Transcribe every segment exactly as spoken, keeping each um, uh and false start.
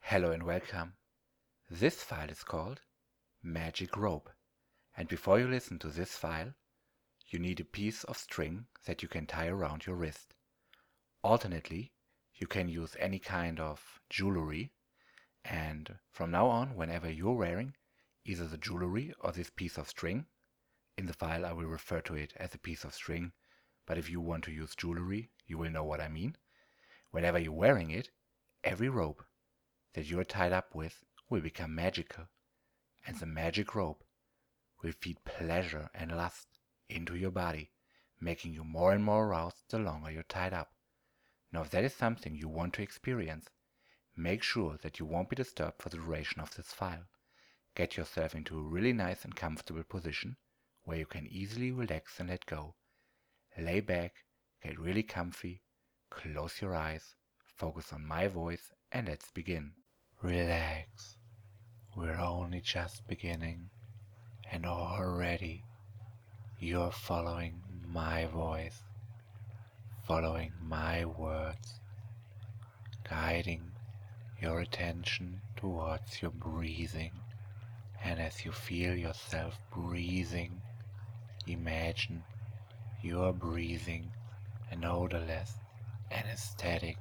Hello and welcome. This file is called Magic Rope, and before you listen to this file, you need a piece of string that you can tie around your wrist. Alternately, you can use any kind of jewelry, and from now on, whenever you're wearing either the jewelry or this piece of string, in the file I will refer to it as a piece of string, but if you want to use jewelry, you will know what I mean. Whenever you're wearing it, every rope that you are tied up with will become magical, and the magic rope will feed pleasure and lust into your body, making you more and more aroused the longer you're tied up. Now, if that is something you want to experience, make sure that you won't be disturbed for the duration of this file. Get yourself into a really nice and comfortable position where you can easily relax and let go. Lay back, get really comfy, close your eyes, focus on my voice, and let's begin. Relax. We're only just beginning, and already you're following my voice, following my words, guiding your attention towards your breathing. And as you feel yourself breathing, imagine you're breathing an odorless anesthetic,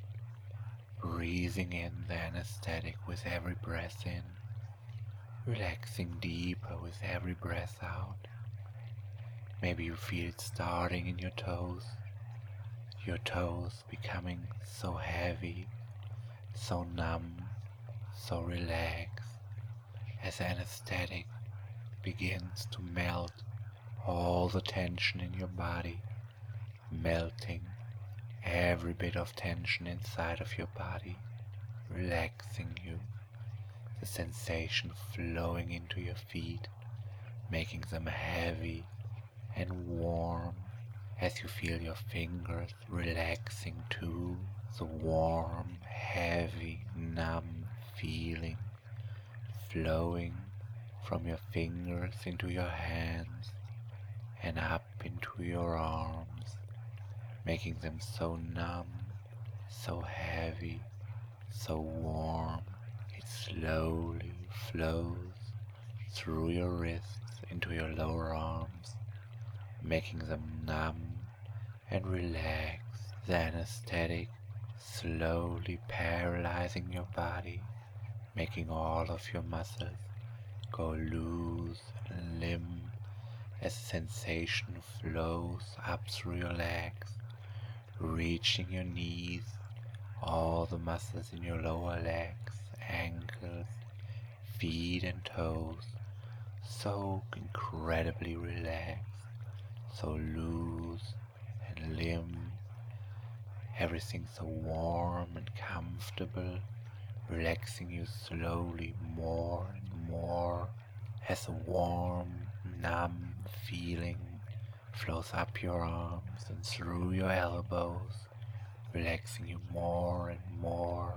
breathing in the anesthetic with every breath in, relaxing deeper with every breath out. Maybe you feel it starting in your toes, your toes becoming so heavy, so numb, so relaxed, as anesthetic begins to melt all the tension in your body, melting every bit of tension inside of your body, relaxing you, the sensation flowing into your feet, making them heavy and warm as you feel your fingers relaxing too, the warm, heavy, numb feeling flowing from your fingers into your hands and up into your arms, making them so numb, so heavy, so warm. It slowly flows through your wrists into your lower arms, making them numb and relaxed. The anesthetic slowly paralyzing your body, making all of your muscles go loose and limp as sensation flows up through your legs, reaching your knees, all the muscles in your lower legs, ankles, feet and toes, so incredibly relaxed, so loose and limp, everything so warm and comfortable, relaxing you slowly more and more as a warm, numb feeling flows up your arms and through your elbows, relaxing you more and more,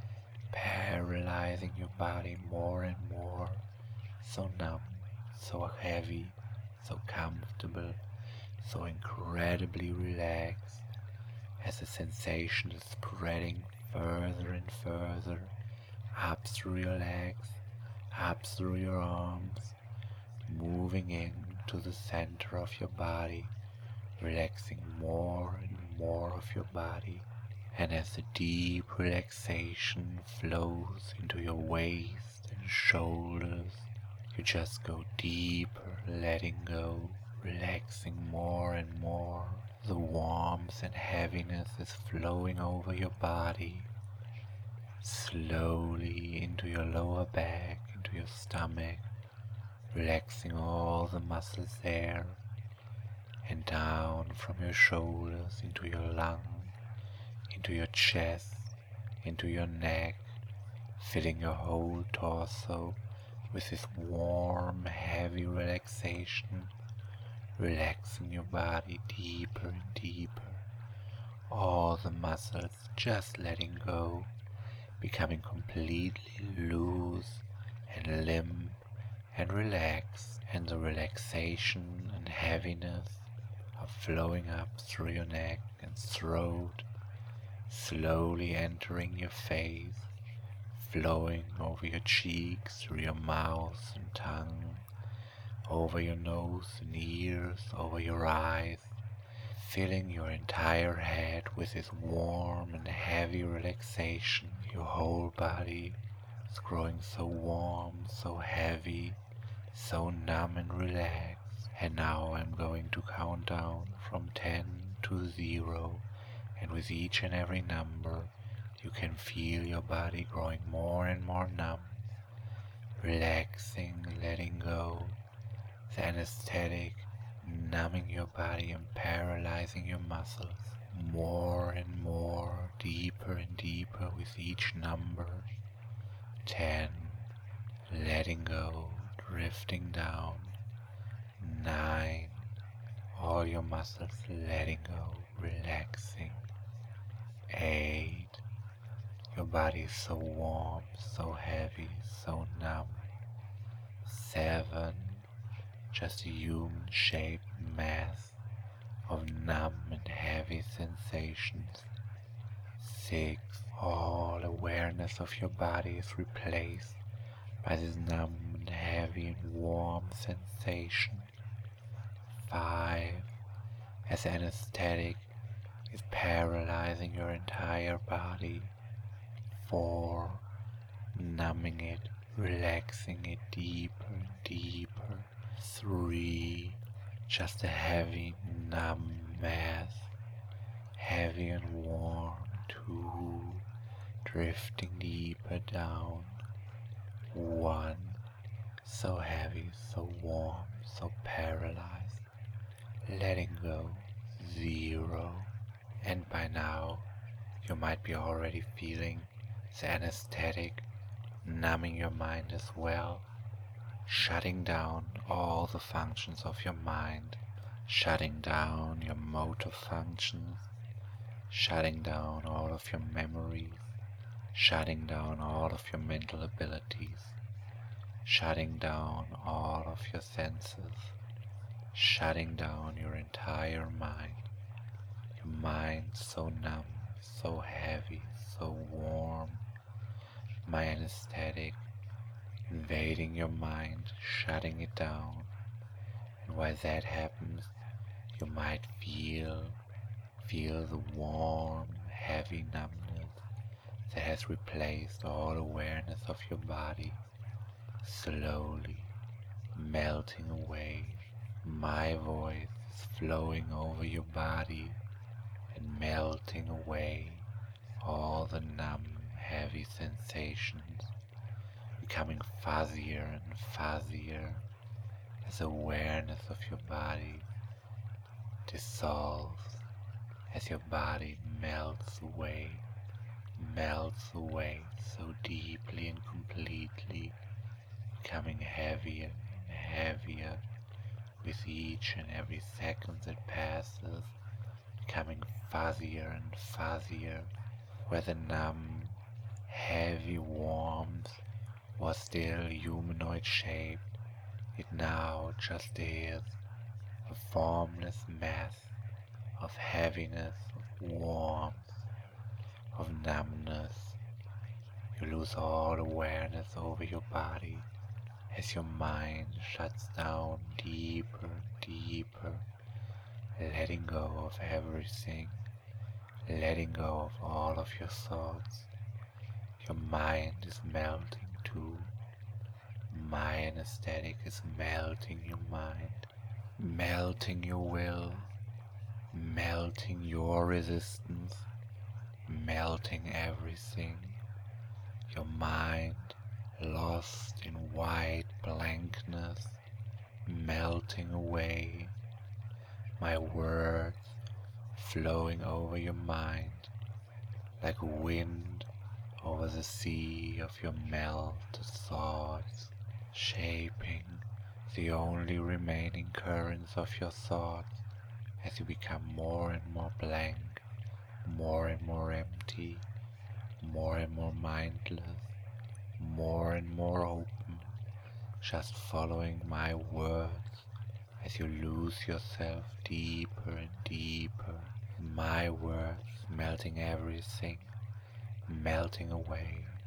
paralyzing your body more and more, so numb, so heavy, so comfortable, so incredibly relaxed, as the sensation is spreading further and further, up through your legs, up through your arms, moving in to the center of your body, relaxing more and more of your body. And as the deep relaxation flows into your waist and shoulders, you just go deeper, letting go, relaxing more and more. The warmth and heaviness is flowing over your body, slowly into your lower back, into your stomach, relaxing all the muscles there, and down from your shoulders into your lung, into your chest, into your neck, filling your whole torso with this warm, heavy relaxation, relaxing your body deeper and deeper, all the muscles just letting go, becoming completely loose and limp and relaxed, and the relaxation and heaviness are flowing up through your neck and throat, slowly entering your face, flowing over your cheeks, through your mouth and tongue, over your nose and ears, over your eyes, filling your entire head with this warm and heavy relaxation. Your whole body is growing so warm, so heavy, so numb and relaxed. And now I'm going to count down from ten to zero, and with each and every number you can feel your body growing more and more numb, relaxing, letting go, the anesthetic numbing your body and paralyzing your muscles more and more, deeper and deeper with each number. Ten, letting go, drifting down. Nine, all your muscles letting go, relaxing. Eight, your body is so warm, so heavy, so numb. Seven, just a human-shaped mass of numb and heavy sensations. Six, all awareness of your body is replaced by this numb and heavy and warm sensation. Five, as anesthetic is paralyzing your entire body. Four, numbing it, relaxing it deeper and deeper. Three, just a heavy, numb mass, heavy and warm. Two, drifting deeper down. One, so heavy, so warm, so paralyzed, letting go. Zero, and by now you might be already feeling the anesthetic numbing your mind as well, shutting down all the functions of your mind, shutting down your motor functions, shutting down all of your memories, shutting down all of your mental abilities, shutting down all of your senses, shutting down your entire mind. Your mind so numb, so heavy, so warm. My anesthetic invading your mind, shutting it down. And while that happens, you might feel, feel the warm, heavy numbness that has replaced all awareness of your body, slowly melting away. My voice is flowing over your body and melting away all the numb, heavy sensations, becoming fuzzier and fuzzier as awareness of your body dissolves, as your body melts away, melts away so deeply and completely, becoming heavier and heavier with each and every second that passes, becoming fuzzier and fuzzier, where the numb, heavy warmth was still humanoid shaped, it now just is a formless mass of heaviness, of warmth, of numbness. You lose all awareness over your body as your mind shuts down deeper, deeper, letting go of everything, letting go of all of your thoughts. Your mind is melting too. My anesthetic is melting your mind, melting your will, melting your resistance, melting everything. Your mind lost in white blankness, melting away. My words flowing over your mind like wind over the sea of your melted thoughts, shaping the only remaining currents of your thoughts as you become more and more blank, more and more empty, more and more mindless, more and more open, just following my words as you lose yourself deeper and deeper in my words, melting everything, melting away,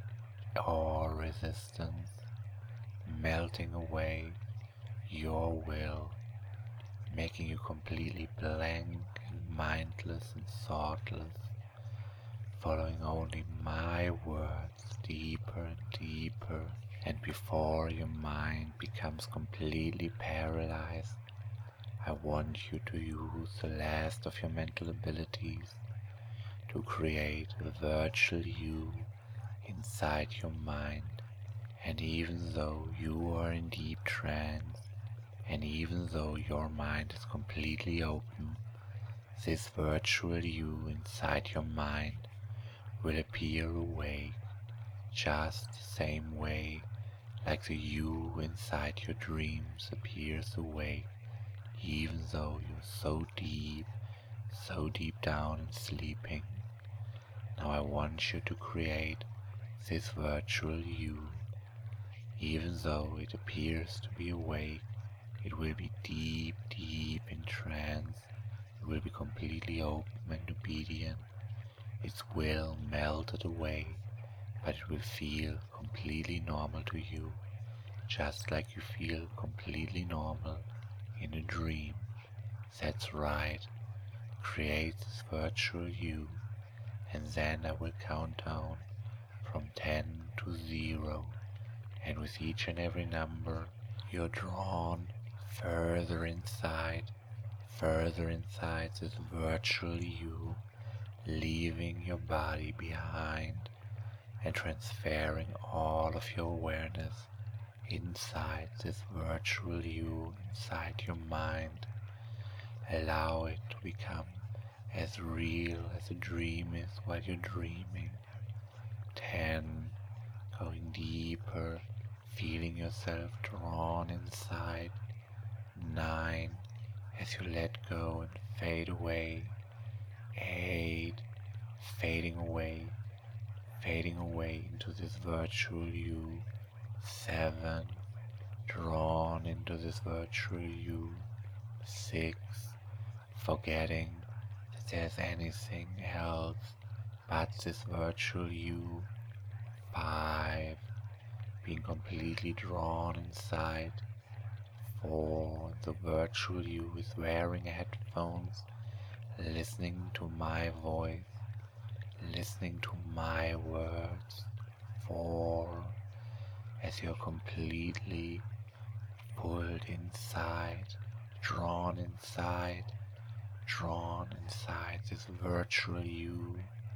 all resistance, melting away your will, making you completely blank and mindless and thoughtless, following only my words deeper and deeper. And before your mind becomes completely paralyzed, I want you to use the last of your mental abilities to create a virtual you inside your mind. And even though you are in deep trance, and even though your mind is completely open, this virtual you inside your mind will appear awake, just the same way like the you inside your dreams appears awake, even though you're so deep, so deep down and sleeping. Now I want you to create this virtual you. Even though it appears to be awake, it will be deep, deep in trance. It will be completely open and obedient. Its will melted away, but it will feel completely normal to you, just like you feel completely normal in a dream. That's right. Create this virtual you, and then I will count down from ten to zero, and with each and every number you're drawn further inside, further inside this virtual you, leaving your body behind and transferring all of your awareness inside this virtual you, inside your mind. Allow it to become as real as a dream is while you're dreaming. Ten, going deeper, feeling yourself drawn inside. Nine, as you let go and fade away. Eight, fading away, fading away into this virtual you. Seven, drawn into this virtual you. Six, forgetting that there's anything else but this virtual you. Five, being completely drawn inside. Four, the virtual you is wearing headphones, listening to my voice, listening to my words. Four, as you're completely pulled inside, drawn inside, drawn inside this virtual you.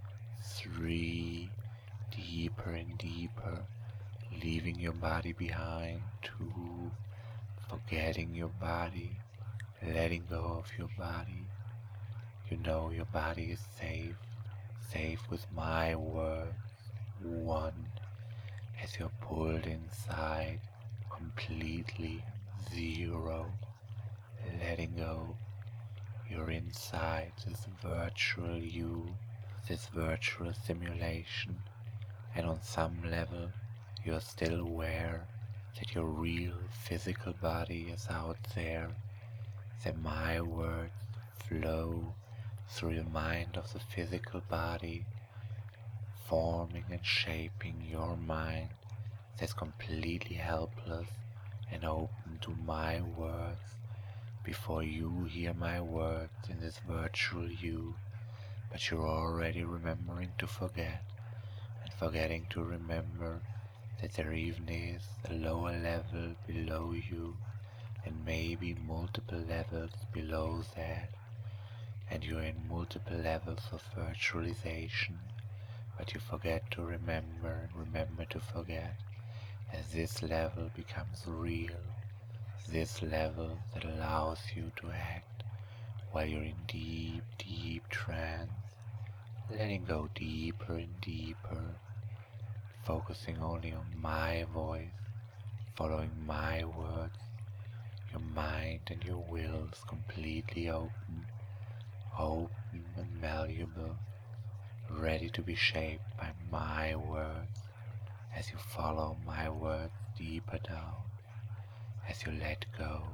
Three, deeper and deeper, leaving your body behind. Two, forgetting your body, letting go of your body. You know your body is safe, safe with my words. One, as you're pulled inside, completely. Zero, letting go. You're inside this virtual you, this virtual simulation, and on some level you're still aware that your real physical body is out there, that my words flow through the mind of the physical body, forming and shaping your mind that's completely helpless and open to my words before you hear my words in this virtual you, but you're already remembering to forget, and forgetting to remember that there even is a lower level below you, and maybe multiple levels below that, and you're in multiple levels of virtualization, but you forget to remember and remember to forget. As this level becomes real, this level that allows you to act while you're in deep, deep trance, letting go deeper and deeper, focusing only on my voice, following my words. Your mind and your will is completely open, open and malleable, ready to be shaped by my words as you follow my words deeper down, as you let go.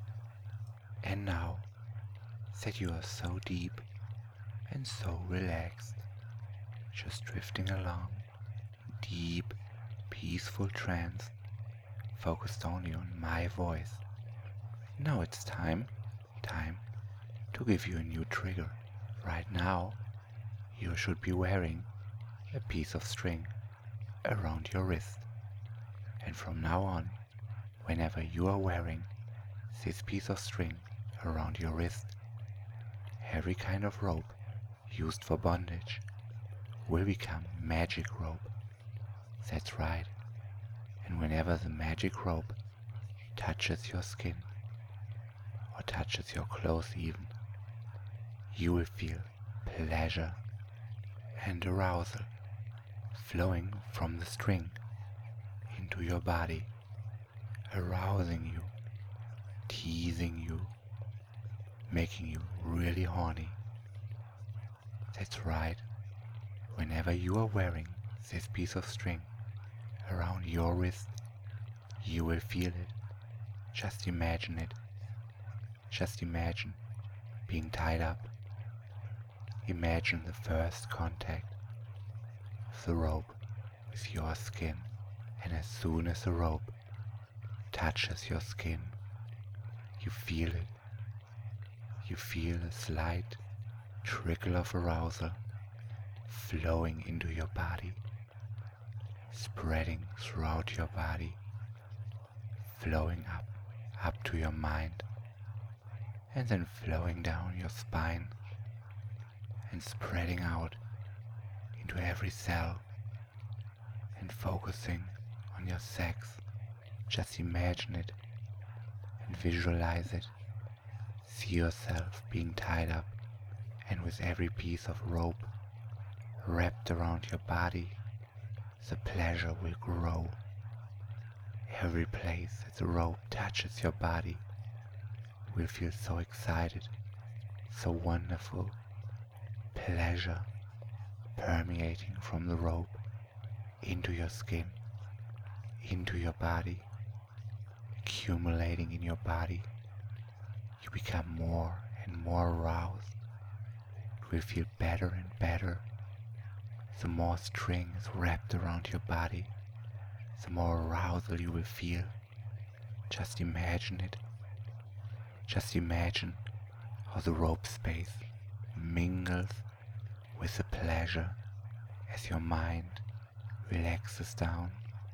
And now that you are so deep and so relaxed, just drifting along in deep, peaceful trance focused only on my voice. Now it's time, time to give you a new trigger. Right now, you should be wearing a piece of string around your wrist. And from now on, whenever you are wearing this piece of string around your wrist, every kind of rope used for bondage will become magic rope. That's right. And whenever the magic rope touches your skin, or touches your clothes even, you will feel pleasure and arousal flowing from the string into your body, arousing you, teasing you, making you really horny. That's right. Whenever you are wearing this piece of string around your wrist, you will feel it. Just imagine it. Just imagine being tied up. Imagine the first contact of the rope with your skin, and as soon as the rope touches your skin, you feel it. You feel a slight trickle of arousal flowing into your body, spreading throughout your body, flowing up, up to your mind, and then flowing down your spine and spreading out into every cell and focusing on your sex. Just imagine it and visualize it. See yourself being tied up, and with every piece of rope wrapped around your body, the pleasure will grow. Every place that the rope touches your body will feel so excited, so wonderful. Pleasure permeating from the rope into your skin, into your body, accumulating in your body. You become more and more aroused. It will feel better and better. The more string is wrapped around your body, the more arousal you will feel. Just imagine it. Just imagine how the rope space mingles with the pleasure as your mind relaxes down,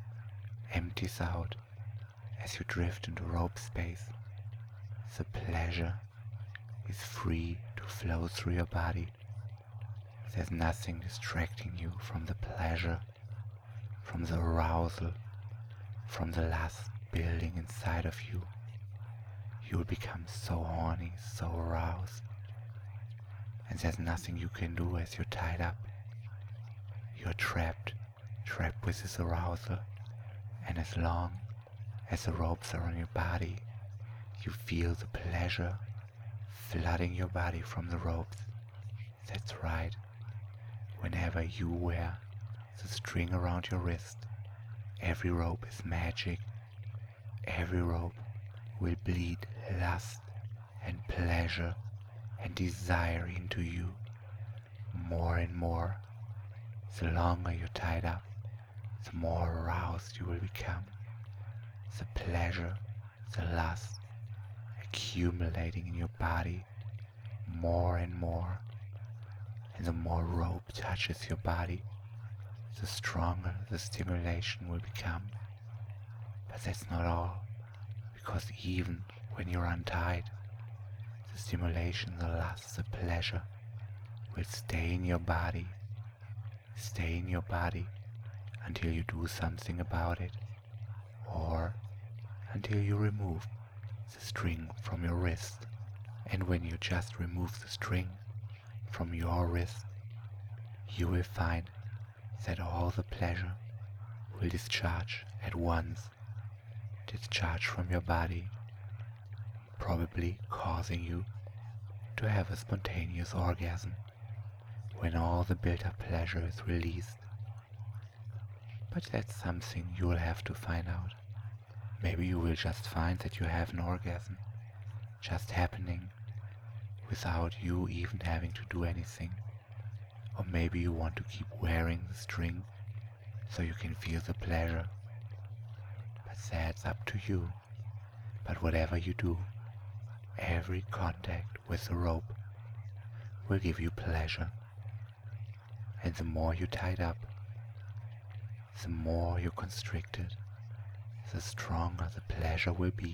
empties out as you drift into rope space. The pleasure is free to flow through your body. There's nothing distracting you from the pleasure, from the arousal, from the lust building inside of you. You will become so horny, so aroused, and there's nothing you can do as you're tied up. You're trapped, trapped with this arousal, and as long as the ropes are on your body, you feel the pleasure flooding your body from the ropes. That's right. Whenever you wear the string around your wrist, every rope is magic. Every rope will bleed lust and pleasure and desire into you more and more. The longer you're tied up, the more aroused you will become. The pleasure, the lust accumulating in your body more and more. And the more rope touches your body, the stronger the stimulation will become. But that's not all, because even when you're untied, the stimulation, the lust, the pleasure will stay in your body, stay in your body until you do something about it, or until you remove the string from your wrist. And when you just remove the string from your wrist, you will find that all the pleasure will discharge at once, discharge from your body, probably causing you to have a spontaneous orgasm when all the built-up pleasure is released. But that's something you will have to find out. Maybe you will just find that you have an orgasm just happening without you even having to do anything. Or maybe you want to keep wearing the string so you can feel the pleasure That's up to you. But whatever you do, every contact with the rope will give you pleasure. And the more you tied up, the more you're constricted, the stronger the pleasure will be.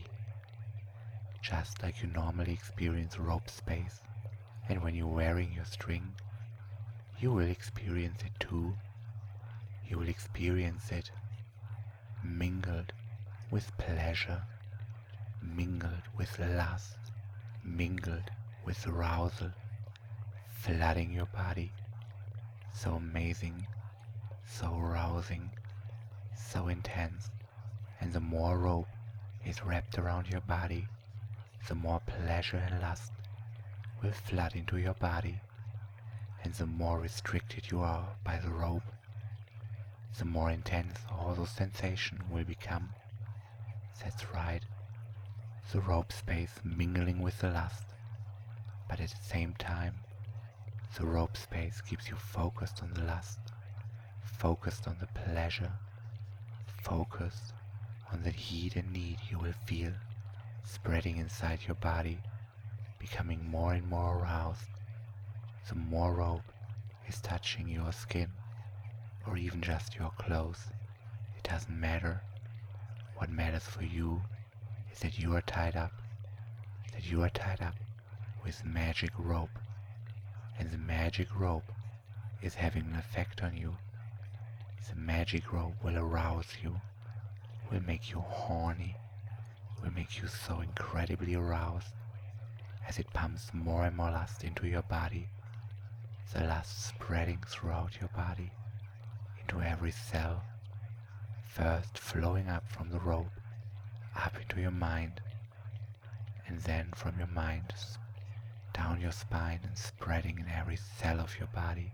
Just like you normally experience rope space, and when you're wearing your string, you will experience it too. You will experience it mingled with pleasure, mingled with lust, mingled with arousal, flooding your body. So amazing, so arousing, so intense. And the more rope is wrapped around your body, the more pleasure and lust will flood into your body. And the more restricted you are by the rope, the more intense all those sensations will become. That's right, the rope space mingling with the lust, but at the same time, the rope space keeps you focused on the lust, focused on the pleasure, focused on the heat and need you will feel spreading inside your body, becoming more and more aroused. The more rope is touching your skin, or even just your clothes, it doesn't matter. What matters for you is that you are tied up, that you are tied up with magic rope, and the magic rope is having an effect on you. The magic rope will arouse you, will make you horny, will make you so incredibly aroused as it pumps more and more lust into your body, the lust spreading throughout your body, into every cell, first flowing up from the rope, up into your mind, and then from your mind down your spine and spreading in every cell of your body.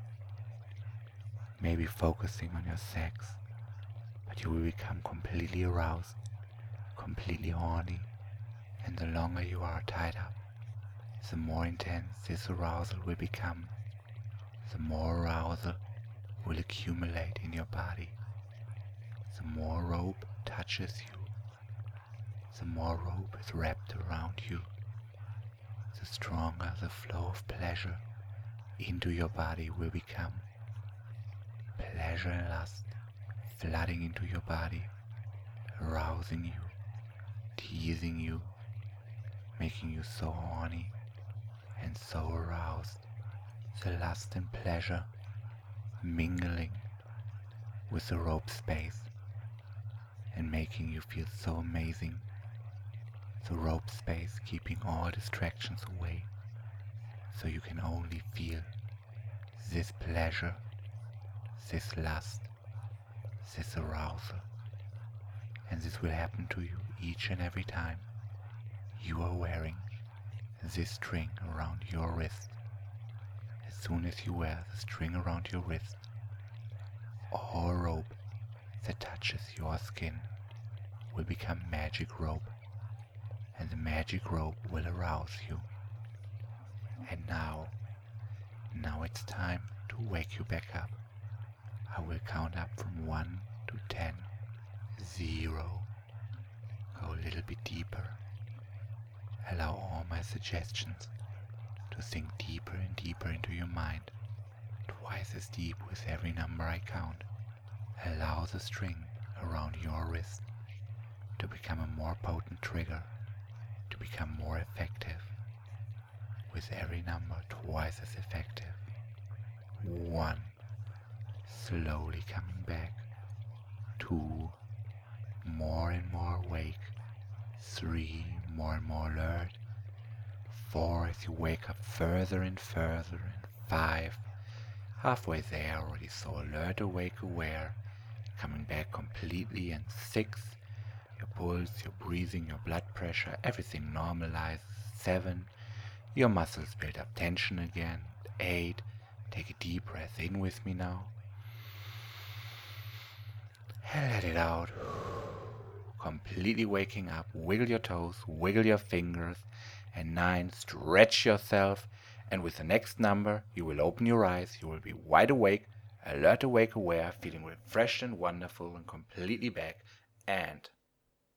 Maybe focusing on your sex, but you will become completely aroused, completely horny, and the longer you are tied up, the more intense this arousal will become. The more arousal will accumulate in your body. The more rope touches you, the more rope is wrapped around you, the stronger the flow of pleasure into your body will become. Pleasure and lust flooding into your body, arousing you, teasing you, making you so horny and so aroused. The lust and pleasure mingling with the rope space and making you feel so amazing. The rope space keeping all distractions away, so you can only feel this pleasure, this lust, this arousal. And this will happen to you each and every time you are wearing this string around your wrist. As soon as you wear the string around your wrist, all rope that touches your skin will become magic rope, and the magic rope will arouse you. And now, now it's time to wake you back up. I will count up from one to ten. Zero. Go a little bit deeper. Allow all my suggestions to sink deeper and deeper into your mind, twice as deep with every number I count. Allow the string around your wrist to become a more potent trigger, to become more effective, with every number twice as effective. One, slowly coming back. Two, more and more awake. Three, more and more alert. Four, as you wake up further and further. And five, halfway there already, so alert, awake, aware, coming back completely. And six, your pulse, your breathing, your blood pressure, everything normalizes. Seven, your muscles build up tension again. Eight, take a deep breath in with me now. And let it out. Completely waking up. Wiggle your toes, wiggle your fingers. And nine, stretch yourself. And with the next number, you will open your eyes. You will be wide awake, alert, awake, aware, feeling refreshed and wonderful and completely back. And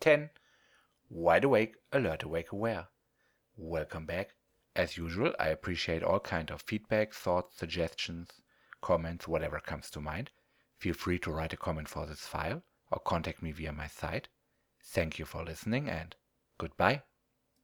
ten. Wide awake, alert, awake, aware. Welcome back. As usual, I appreciate all kind of feedback, thoughts, suggestions, comments, whatever comes to mind. Feel free to write a comment for this file or contact me via my site. Thank you for listening and goodbye.